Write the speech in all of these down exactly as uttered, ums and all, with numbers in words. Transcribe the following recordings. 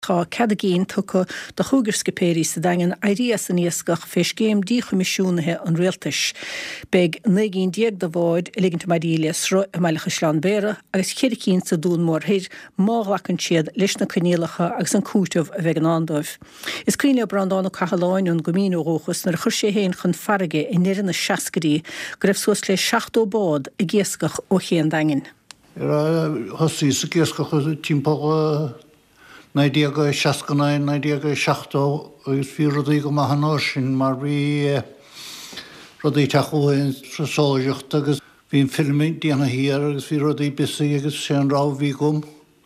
Tá cad géin tucha do chugur scapéirí sa dagan airías an iascach fés géim dí chumisisiúnathe an réaltais. Beg négén diag do bháid ligint maidílias ro a meilcha slán béra agus chiricín sa dún mór héir mághlachan siad leis na canéalacha agus an cúitemh a bheith an andóibh. Is cuine brandána cahaláinún gomínú róchas nar chur sé héin chun farige i nirin na seacarí go raibh suas le seachtó bád i ggéascach ó chéan dagan. Hosí sa ggéascach timppó Naidíaga seascanna, naidíaga seachtó agus bhí rudaí go maithan sin mar bhí rudaí teachúin trasóideacht agus bhíon filming díana híar agus bhí rudaí bisaí agus sé an rá bhí gom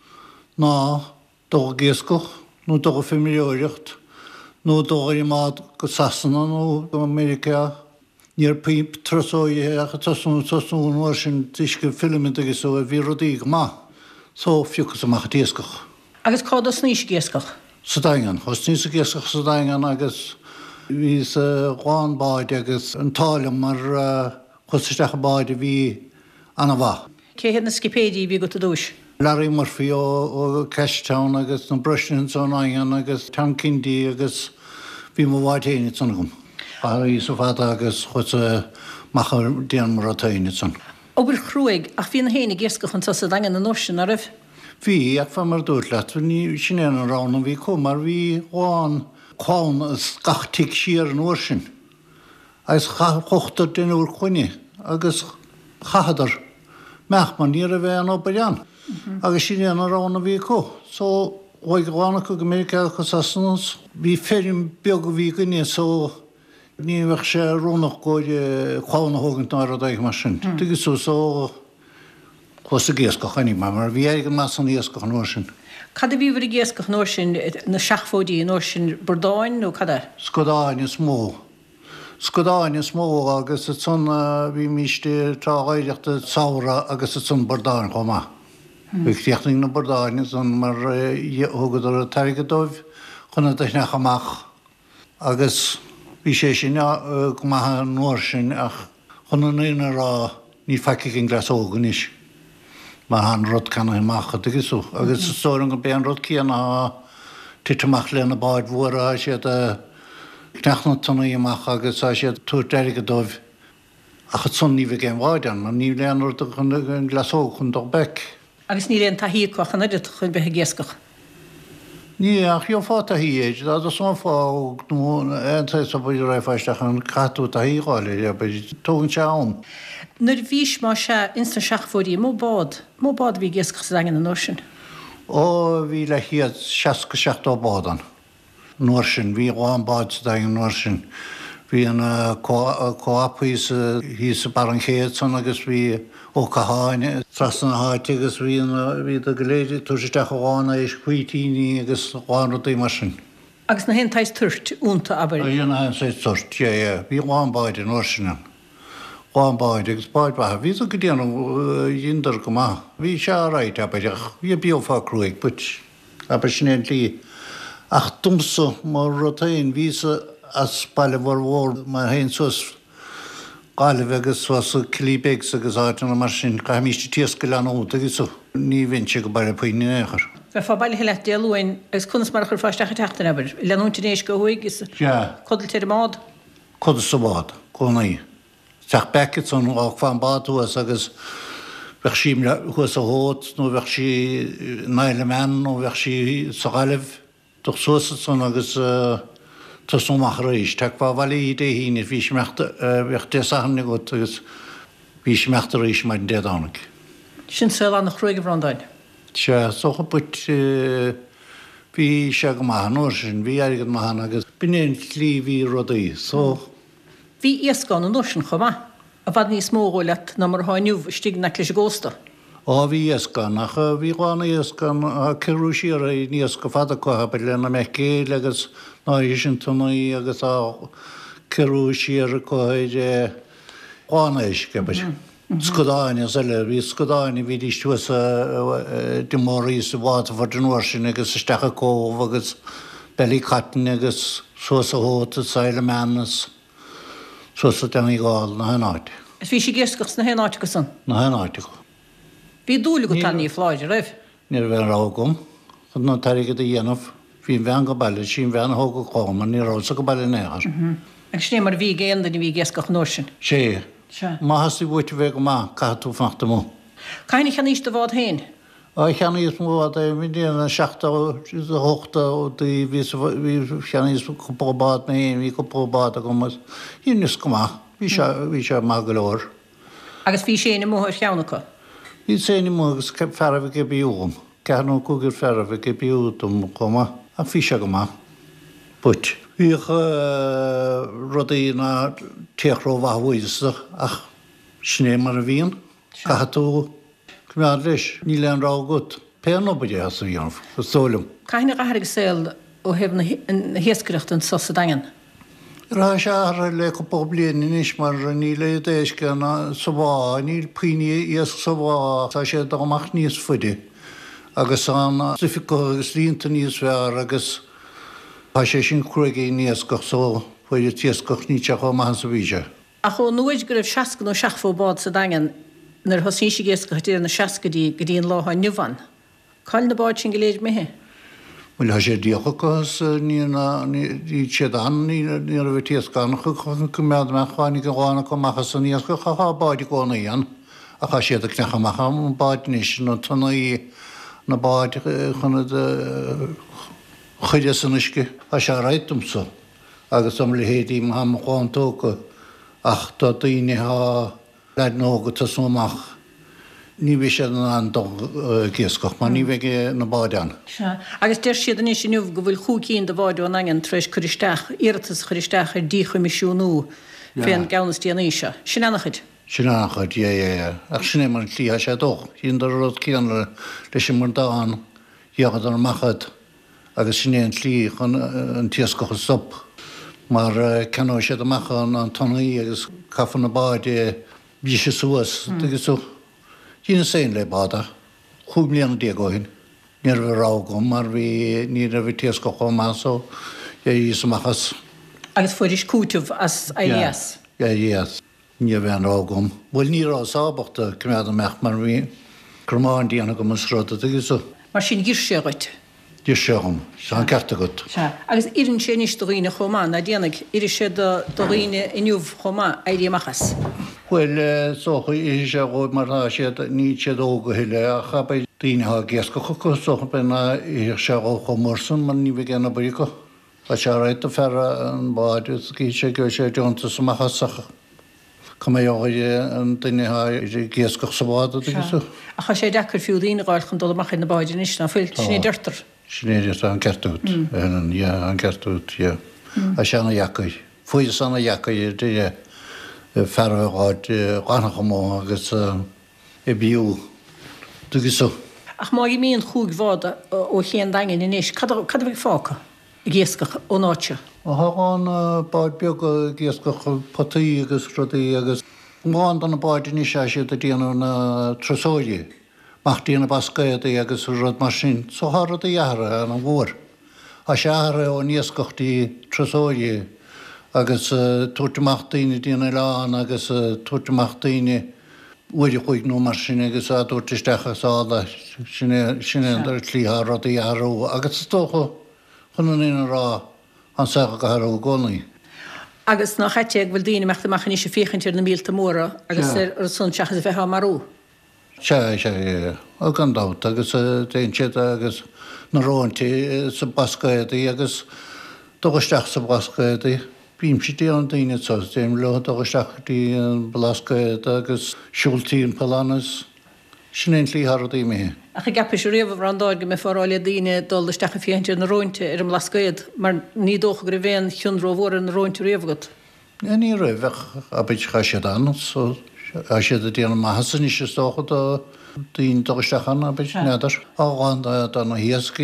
ná dó géascach nó dó fimióireacht nó dó i mád go Sasanna nó go America níor píp trasóide a tasún tasún mar sin tuisce filming agus ó bhí rudaí go má só fiúchas amach déascach. Agus cád os níos géascach? Sa dagan, os níos géascach sa dagan agus bhí sa gháin báid agus an tálam mar chusisteach báid a bhí anna bha. Cé héad na scipéidí bhí go a dúis? Larry Murphy ó Cashtown agus na Brushnins ó Nagan agus Tankindí agus bhí mo bhaid héine san gom. A í sa fada agus chus machar déan mar a taine san. Obair chrúig ach bhí na héine géascach an sa dagan na norsin a raibh? Bhí ag fan mar dúirt leat, ní sin éan an rán bhí com mar bhí gháin cháin as gachtigh siar an uair sin. Agus chochtar den úr chuine agus chahadar meachman ní a bheith an obair agus sin éan an rán bhí có. So bhaid gháinna go America go Sasannas, bhí férim beag go bhí gine so ní bheith sé rónach góide cháinna hógant ná a daig mar sin. Tugus so so Chos a géascach aní mar bhí éigen más an iascach an uair sin. Cad a bhí bhar a géascach an uair sin na seachfóidí an uair sin Bordáin nó cad a? Scodáin is mó. Scodáin is mó agus a tún bhí míiste tá áideachta saora agus a tún Bordáin chomá. Bhí tíochtning na Bordáin is an mar thugad ar a tarigadóibh chuna deithneach amach agus bhí sé sin go maithe an uair sin ach chuna naoine rá ní feiceigh an glas ógan is. Mar han rud canna imach agus sú. Agus stóran go béan rud cían a titamach le na báid mhuara a siad a cneachna tunna imach agus a siad túr derigadóibh a chud sun ní bhí géim bháidan, mar ní lean rud an glasó chun do bec. Agus ní leon taí coch an idir chun bethe géascach? Ní ach jo fá taí éid, a do son fá nó antais a bud raifaisteach an catú taí gáile, a bud tógann se am. Nuair bhís má se instan seachfóidí mó bád, mó bád bhí géascach sa dagan an uair sin? Ó bhí le chiad seaca seachtó bádan. Nuair sin, bhí gháin báid sa dagan nuair sin. Bhí an cóapaí hí sa bar an chéad san agus bhí ó caháine, trasan na háite agus bhí a goléidir tuaisteach gháinna is chuoitíní agus gháin rudaí mar sin. Agus na hen tais tuirt únta aber? A dhéana hen sé tuirt, é, bhí gháin báid in uair sin. Gháin báid agus báid bathe. Bhí a go déanam dhindar go maith. Bhí se ráid abaideach. Bhí bíomhá cruaig, but aber sin éon lí. Ach dumsa mar rotaín bhí as baile bhar mhór mar haon sus gáileh agus suas clíbéig agus áitina mar sin go haimíiste tíosca lean út agus ní bhain se go baile puoine éair. Bheith fá baile heile déalúin agus chunas mar chur fáisteach teachtain aber. Leanúntanéis go chuig is codal tíir mád? Codal sa bád, cónaí. Teach becit son á fan báúas agus bheith sí chuas a hót nó bheith sí naile men nó bheith sí sa gáileh do suasa son agus tasúmach rééis. Teach bá bhile dé híine bhí bheith dé sahanna go agus bhí meachta rééis mar an déadánach. Sin sa an nach chruig bhrandáin? Se socha buit bhí se go maithan uair sin, bhí airgad maithan agus bíon lí bhí rudaí, so Bhí iascán an uair sin chomá, a bhd níos mógóileat ná mar háinniuh stig na leis gósta. Ó bhí iascán, ach bhí gháinna iascán a cirú siar a níos go fada cotha be lena mecéil agus ná sin tunaí agus á cirú siar a cothaid gháinna is cebeid. Scodáin is eile, bhí scodáin bhí dístúas de mórí sa bháta for den uair sin agus isteach cóh agus belí catain agus suas a hóta saile menas. So sa den í gáil na henáide. Is bhí sé géascach na henáide go san? Na henáide go. Bhí dúla go tannaí fláidir, raibh? Níor bheith rágum, chud ná tairigad a dhéanamh Bhín bhean go bailile sin bhean thóga cáman ní rása go bailile néair. Agus sné mar bhí géan na bhí ggéascach nóir sin. sé má hasí bhte bheith go má catú fachta mó. Caiinnig chan níos do bhád héin? á cheanníos mó é mi déana seachta hochta ó bhí cheanníos cupábád na héon hí cupábád a gomas híníos go má hí se má go leir. Agus bhí sé na móthir cheannacha? Bhí séna mógus ferrah go bíúm, ceanú cúgur ferrah go bíúm goma a bhí se go má. But bhí rudaí na teachró bhhahuiideach ach sné mar a bhíon catú Cymraeg leis, ní leon rá gut. Péan obide has a bhíanamh, go sólam. Caiinnig ahar go saoil ó hebh na héascaireacht an sosa dagan? Rá se ar le go poblblion inis mar ní le déis gan sa bhá, níl puine iasc sa bhá tá sé dáach níos fuide. Agus an sifico agus rínta níos bhear agus tá sé sin chuigé níoscach só fuidir tíoscach ní teach má sa bhíse. A chu nuid go raibh seacan ó seachfóbád sa dagan nar hosí sé géasca tíir na seacadí go dtíon láthá nuhan. Cáil na báid sin go léad mé? Bhfuil ha sé díochachas ní siad an ní a bh tíoscánach go mead me cháinnig go gháinna go machchas san níosca chaá báid gcóna íon a cha siad a cnechaachcha an báid níos nó tanna í na báid chuna chuide san isce a se réitumsa agus am le héadí ha cháintóca ach tá daoine há leid nóga tá súmach. Ní bhí sé an géascach, má ní bheith na báideán. Agus deir siad an sin nuh go bhfuil chuúcíín de bháidú an agan treéis churisteach, iirtas churisteach ar dí chuimiisiúnú féan ganastíana se. Sin annachid? Sin annachid, é, ach sinné mar líthe sé dóch. Híon ar rud cían leis sin mar dáin dheagad ar machchad agus sinné an tlí chun an tíoscacha sop. Mar ceanó sé amachchan an tannaí agus cafan na báide bhí sé suas, agus sú. Dína sé le báda, chuúb líana déagóhin, níor bh rágum mar bhí ní a bhí tíoscacha másó é ísamachchas. Agus fuidir cúteh as éas? Ja, éas. Ní bheith an rágum. Bhfuil ní rá sábachta cumad meach mar bhí cromáin díana go mas ráta agus sú. Mar sin gir sé goit? Dí segum, se an certa got. Agus irann sé níos do riine chomá, na déananig idir sé do riine inniuh chomá éirí amachchas. Bhfuil socha i sé góid mar siad ní siad óga hiile a chabé daoinethe géascacha chu socha bena i se ó chomórsan man ní bh gana buícha. A se réit a ferra an báid cí sé go sé deonta samachchasacha. Ca mé áide an daoinethe géascach sa bád agus. A cha sé dechar fiú daoine gáil chun dul amach na báidir is na fuil sinné deirtar. Sinné an certút an certút a seanna jacaid. Fuide sanna jacaid de ferráid gánacha mó agus i bíú tugus. Ach má í míon chuúg bháda ó chéan dain inis, cad bh fáca i ggéascach ó náte? A háán báid beag géascach potaí agus rudaí agus máin an na báid ní sé siad a déanú na trasóide. Machtíanana bascaid agus rud mar sin, so hárad a dhearra an an bhór. A seaara ó níoscachtaí trasóide agus tuairteachtaíine díana leán agus tuairteachtaíine uidir chuig nó mar sin agus a dúirteisteachcha sáda sinné ar tlíthe rud a dhearú agus tócha chun íon rá an sacha go thú gcónaí. Agus ná chaite ag bhfuil daoine meachtamach ní sé féchantíir na mílta móra agus ar sun seachas bheith marú. Se sé á gan dát agus déon siad agus na róintí sa bascaidí agus dogusteach sa bascaidí. Bím si dé an daine tá déim le dogusteachtaí an blascaid agus siúltíín palanas sin éon tlíthdaí mé. A chu gappa sé riomh randáid go mé fáráile daine dulteach a féantir na rointe ar an lascaid, mar ní dócha gur bhéon chiúnró bhór an rointe riomhgad. Ní roimheh a bit cha siad an a siad a déanana maithasan is sé tócha do daon dogusteachan a bit neidir. Ágáin don na hiasca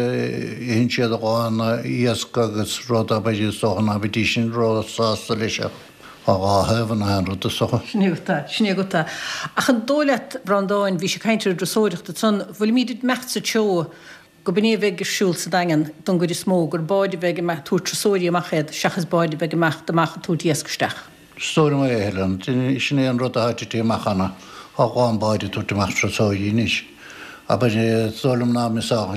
hén siad agáin hiasca agus rud a beidir sochan a bidí sin rásásta leiseach. á hefan an ru socha. Sníúta, sníúta. A chan dóileat brandáin bhí sé caiintear drosóireachta tún bhfuil míad mecht sa teo go bní bheith gur siúil sa dagan don go smó gur báide bheith me tú trosóirí amachchéad seachas báide bheith mecht amach tú díascasteach. Stóir mé hélan, sin é an rud a háití amachchana á gáin báide tú amach trosóirí níos. Aber soll im Namen sagen,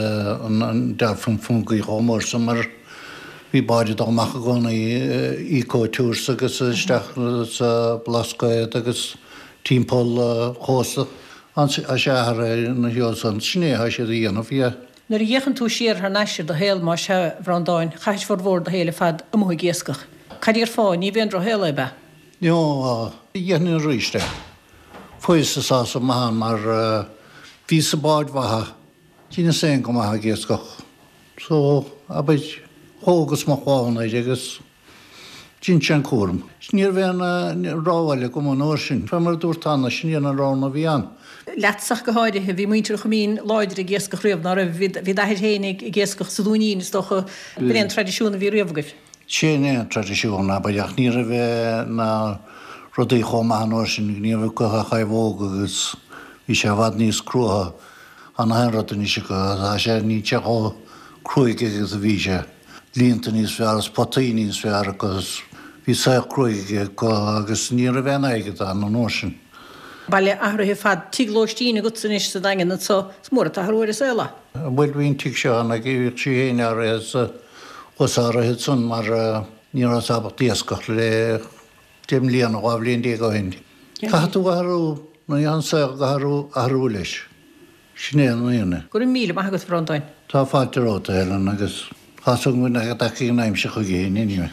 der von Fungi Homer Sommer wie beide doch machen können, Eco-Tours, das ist das Blaska, das Teampol Hose, und ich habe noch so ein Schnee, ich habe die noch vier. Nur jeden tú sér haar neisir de héil mar se Brandáin, chais for bhór de héile fad amtha géascach. Cadíar fá, ní bhéon dro héile be? Jo, jeden rýste. Fóise sá som mahan mar ví sa bád vaha, tína sen go maha géascach. So, abid hógus ma chvána agus tín sin cúrm. Snír bhéan ráhaile go mún orsin, fe mar dúrtána snír na rána bhían. Leatsach go háide bhí muintear chumín láidir a géascach riamh, nar a bhí dathir hénig i géascach sa dúnín is docha bréon tradiisiúna bhí riamhgaibh. Sé né tradiisiúna, abid ní a bheith na rudaí chomán orsin, ní a bheith go a chaibhóg agus bhí sé bhad níos crútha an henrata ní sé go, a sé ní teá crúig agus a bhí sé. Línta níos fear, spotaí níos fear agus bhí sa crúig agus ní a bheith aigad an an orsin. Baile ahrathe fad tíglóistína gutsan is sa dagan at so smór a taharúir is eile. Bhfuil bhín tí seán a gíh sí héine ar is chusárathe sun mar ní an sabach díascach le dim líana a bhlíon dé go hindi. Caú athú na an sa athú athú leis. Sné an íine. Gur míle mai agat Brandáin. Tá fáteróta heile agus chaú muna a daí naimse chu géine inime.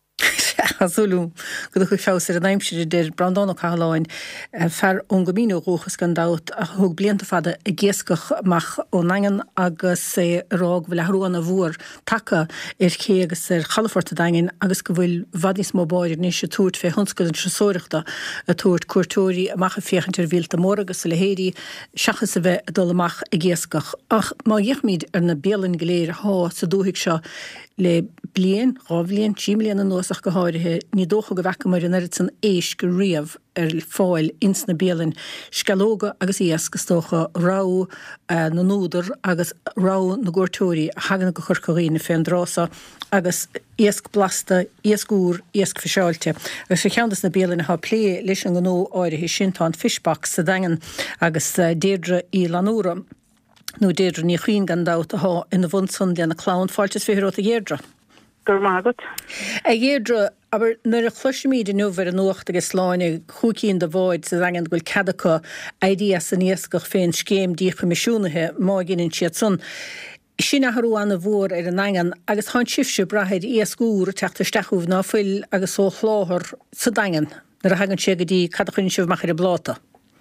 Azulú, go chu feáir a naimsir idir Brandáin Caháin fear ón gomíú ruchas gan dat a thug blianta fada a géascach mach ó nagan agus sé rág bhfuil ahrúan a bhór take ar ché agus ar chalaforta dain agus go bhfuil vadís móbáir ní sé túirt fé hunscad an tresóireachta a túirt cuairtóirí amach a féchantir bhíalta mór agus le héirí seachas a bheith dul amach a géascach. Ach má dhéchmíd ar na bélan goléir há sa dúhiigh seo le blian, rábhlíon, tíimlíon an nóach go háirithe ní dócha go bhecha mar an airid san éis go riamh ar fáil ins na bélan scalóga agus iascas tócha rá na núdar agus rá na gúirtóirí a hagan go churcaína féin drása agus iasc blasta, iasc úr, iasc fiseáilte. Agus sé cheantas na bélan há plé leis an gó áirithe sintáin fishbach sa dagan agus déadre í lanúra. nó déadre ní chuoin gan dat aá ina bhunsan déanana clán fáiltas féróta a dhéadre. Gur mágat. A dhéadre, aber nuair a chluisiimiid in nuhar an nuacht agus sláine chucíín de bháid sa dagan bhfuil cadacha édí san níoscach féin scéim dí chumisisiúnathe má ginn siad sun. Sin athú anna bhór ar an dagan agus tháin sibse brathid iascúr teachta steachúh ná fuil agus ó chláthir sa dagan, nar a hagann sé go dtí cadachinn sibh machar a bláta.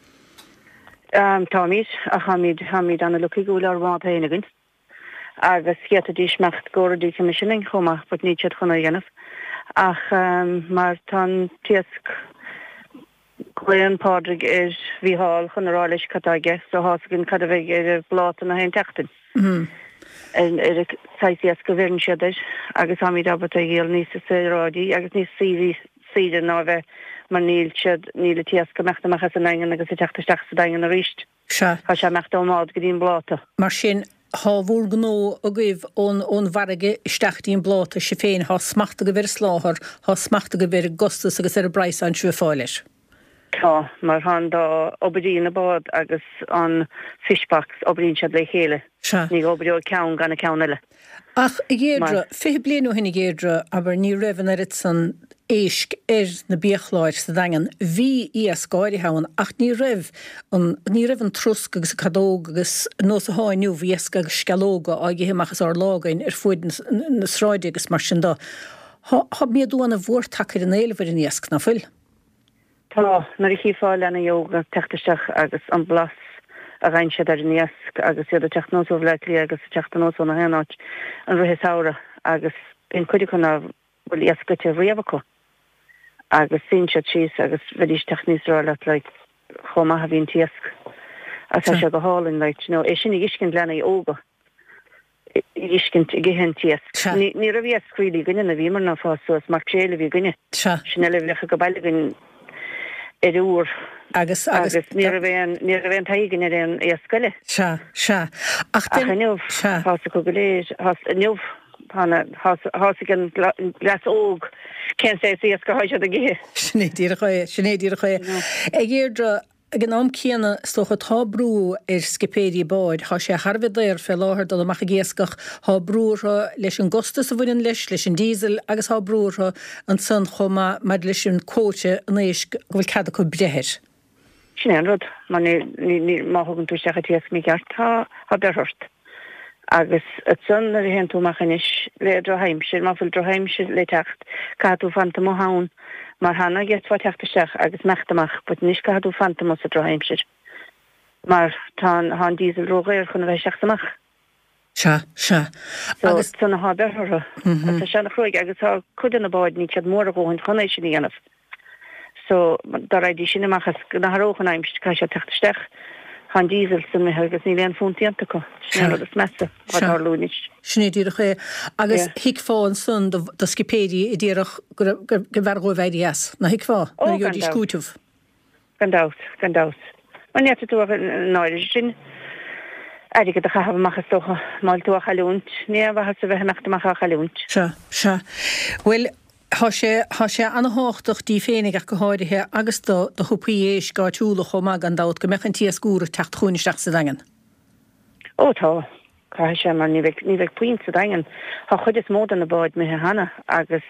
Um, Támid a chamid chamid anna lucí gúla ar bháta éinegann. Agus chiaata dís mecht góra dí commissioning chuma, bud ní siad chuna dhéanamh. Ach um, mar tan tiasc gléan pádraig ar bhí hall chun aráis catáige, so hásagann cad a bheith ar bláta na hain teachtain. Ar saisias go bhirn siadidir, agus hamid abat a ghéal níos sa rádí, agus níos sírí síidir ná bheith mar níl siad níl tías go mechta machas an engan agus i teachtasteach sa dagan a ríist. Se. Tá sé mechta ó mád go dtíon bláta. Mar sin há bhúr gnó a gaibh ón ón bharige isteachtaíon bláta sé féin há smachta go bhir sláthir, há smachta go bhir gostas agus ar a breis an siú fáilis. Tá, mar han dá obadíon na bád agus an fishbachs obadíon siad le chéile. Se. Ní obadío ceann gan na ceann eile. Ach, i géadre, fé blianú hinna géadre, aber ní raibhann ar it san éisc ar na bíochláir sa dagan, bhí í a scáirí hain, ach ní raibh ní raibh an trusc agus cadóg agus nó a háinniu bhíasca agus scalóga a ghéimachas ar lágain ar fuid na sráide agus mar sin dá. Tá miadú anna bhór takeir an éilehar in iasc na fuil? Tá, nar i chiáil lena jóga teachtasteach agus an blas a rein siad ar an iasc agus iad a teachnósú bhleit lí agus teachtanósú na hénáid an ruhé saora agus in chuidir chuna bhfuil iascate riamhacha. Agus sin siad síos agus bheitís techníosráile le chuma a bhíon tiasc. As tá se go hálinn leit, nó é sin i ghiscin lena i óga. I ghiscin i gihen tiasc. Ní ra bhí ascrílí gunne na bhí mar ná fásuas mar chéile bhí gunne. Sin eile bhlecha go bailagin ar úr. Agus agus ní a bhéon taigin ar an iascaile. Se, se. Ach neamh hása go go léir, neamh hásagan glas óg cén sé iasca háise a gé. Sinnédír chué, sinnédír chué. A dhéardre gin am céanna stocha tá brú ar scipéí báid, há sé Harbhidéir fé láthir do amach géascach há brúra leis an gostas a bhfuin leis leis an dísel agus há brúra an san chuma mar leis an cóte an éis bhfuil cad go brethir. Sin an rud man ní máthgann tú secha tías mí ceart tá ha berhort. Agus a san ar hen tú machanis le droheimsir, má fuil droheimsir le techt cadú fanta mo hán. Mar hanna get wat teachtasteach agus mechtamach, bud níos cadú fanta mo a droheimsir. Mar tá há dísel rógéir chun bheith seachtamach. Se, se. Agus sanna há berthra. Tá sena chruig agus tá chudan na báid ní cead mór a ggóhain chunéis sin íanamh. So dar raidí sin amachas na haróchan aimst cai sé teachtasteach há dísel san me agus ní leon fúntaíanta go. Sin agus messa á lúnis. Snéidir ché agus hiic fáin sun do scipéí i ddíireach go bhar bhhéidias na hiic fá na dí scúteh. Gandát, gandát. Man net tú náidir sin aige a chahabh machchas socha máil tú a chaúnt, ní bhe sa bheith meachtamach a chaúnt. Se, se. Well, Tá sé sé anna háchtach dí féinnig go háirithe agus do do thupaíéis gá túla chomá an dát go mechan tí scúra techt chuúnisteach sa dagan. Ó tá Ca sé mar ní bheith puint sa dagan. Tá chud is mód an na báid me hana agus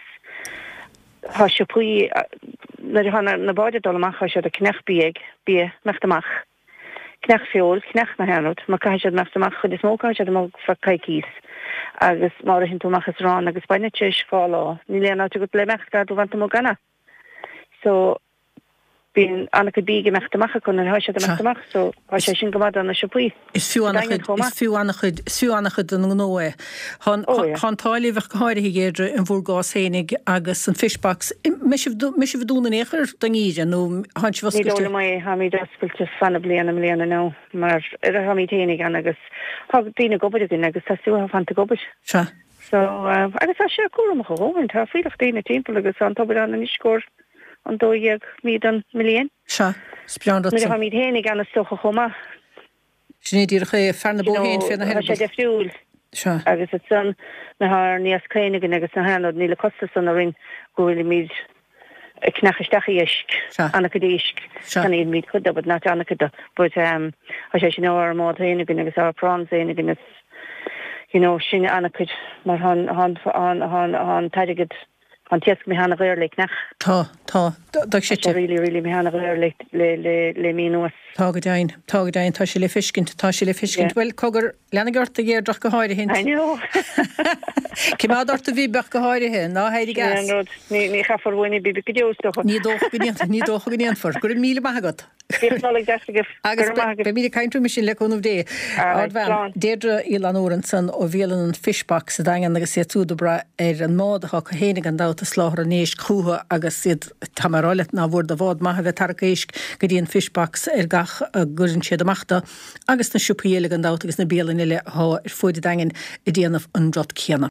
tá se puí na báide dolamach se a knech bíag bí meachtamach. Knech fiol, knech na henút, má cai sé meachtamach chud is móá se má fa caicís. agus mar hin túachchas rán agus baine teis fáá, ní leanana go le mechtá dú vananta mó ganna. So bín anna go bíige meachtamach chun an háise meachtamach, so há sé sin gomad anna sepuí. Is fiú annachchud fiú annachchud an nóé. Chn táilí bheith háirithe géidir an bhór gás hénig agus an fishbacks. mis bh dúna éair don íide nó haint was. Ní mai ha mí daspuilte fanna bliana mléana ná, mar ar a ha mí ténig an agus ha dína gobad gin agus tasú ha fanta gobad. Se. So agus tá sé cuaach gohain tá friach déna timp agus an tab an an iscór an dóag míad an million. Se, spian dat. Ha mí hénig an stocha choma. Snéidir ché ferna bó héin fé na he sé defriúil. Se. Agus het san na haar níos cléinigin agus na hanad níle costa san a ring gohfuil míid knachesteach isk anna godéisk san éon míid chud bud ná anna chud bud um a sé sin áir má héinigin agus á prán héinigin is you know sin anna chud mar han han an an an taigid an tiesk me hanna réir le nach. Tá tá dag sé really really me hanna réir le le le le mí nuas. Tá go dain tá go dain tá sé le fiskint tá sé le fiskint well cogur lenagart a géir drach go háide hin. I know. Cimá dort a bhí bech go háirithe ná heidir gas. Ní ní chafar bhhaine bí go deostocha. Ní dócha gníanta ní dócha gníon for gur míle maigad. Agus be mí caiintú sin leúnmh dé. Déirdre í anúran san ó bhélan an fishbach sa dagan agus sé túda bra ar an mádacha go hénig an dát a sláthar a nééis chrútha agus siad tamárálet ná bhór a bhád maithe bheith tarcéis go dtíon fishbachs ar gach a gurin siad amachta agus na siúpaéile an dát agus na bélan ile há ar fuide dagan i dtíanamh an drot céanna.